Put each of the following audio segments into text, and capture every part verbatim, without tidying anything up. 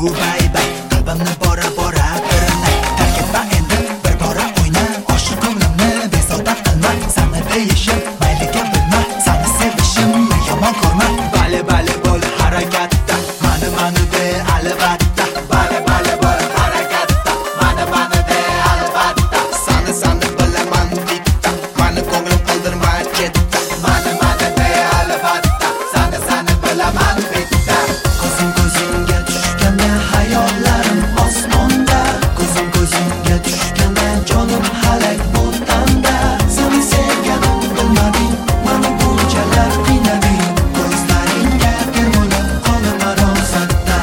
baby, qalbimni bora bora birinay. Tark etma endi bir bora o'yna, oshiq ko'nglimni bezovta qilma. Sani deyishim mayliga bilma, sani sevishim yomon ko'rma. Bale bale bo'l harakatda, mani mani de albatta. Bale bale bo'l harakatda, mani mani de albatta. Sani sani bilaman bitta, mani ko'nglim qildirma chetda. Mani mani de albatta, sani sani bilaman bitta. Ko'zing ko'zingga tushganda hayollarim osmonda, ko'zing ko'zingga tushganda jonim halak bo'tanda. Seni sevganim bilmading, mani bunchalar qiynading. Ko'zlaringga termulib qolaman ro'zatda.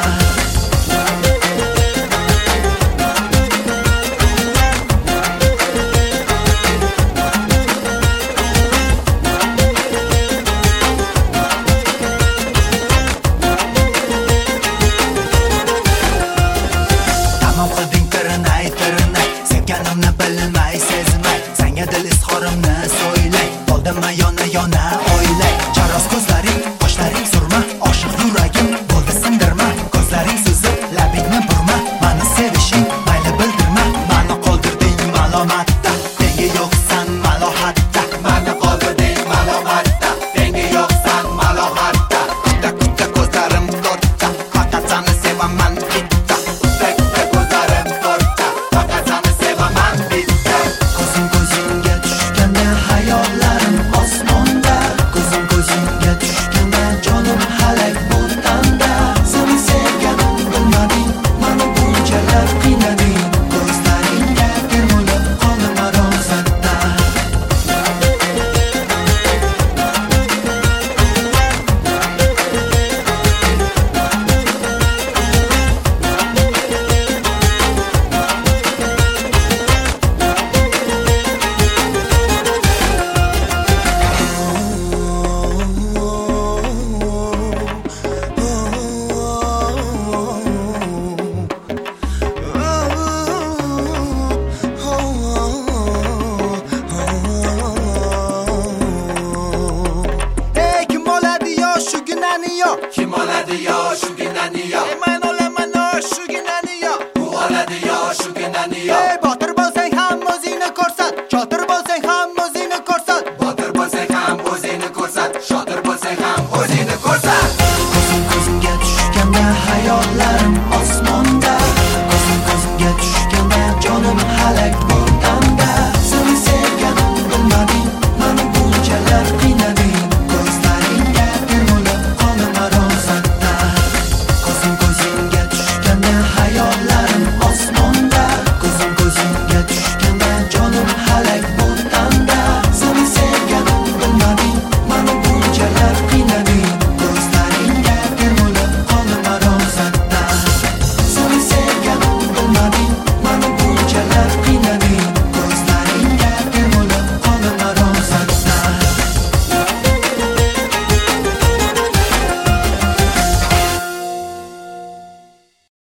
Tamom qilding tirinay tirinay, sevganimni bilmay sezmay, senga dil izhorimni so'ylay. Toldimma yona yona o'ylay, charos ko'zlaring, qoshlaring surma, oshiq yuragim bo'ldi sindirma. Ko'zlaring suzib, labingni burma, mani sevishing mayli bildirma. Mani qoldirding malomatda, tengi yo'qsan malohatda. Mani qoldirding malomatda, tengi yo'qsan malohatda. Kutta kutta ko'zlarim tortda, faqat seni sevaman bitta. Kutta kutta ko'zlarim tortda, faqat seni sevaman bitta. Ko'zing ko'zingga tushganda hayol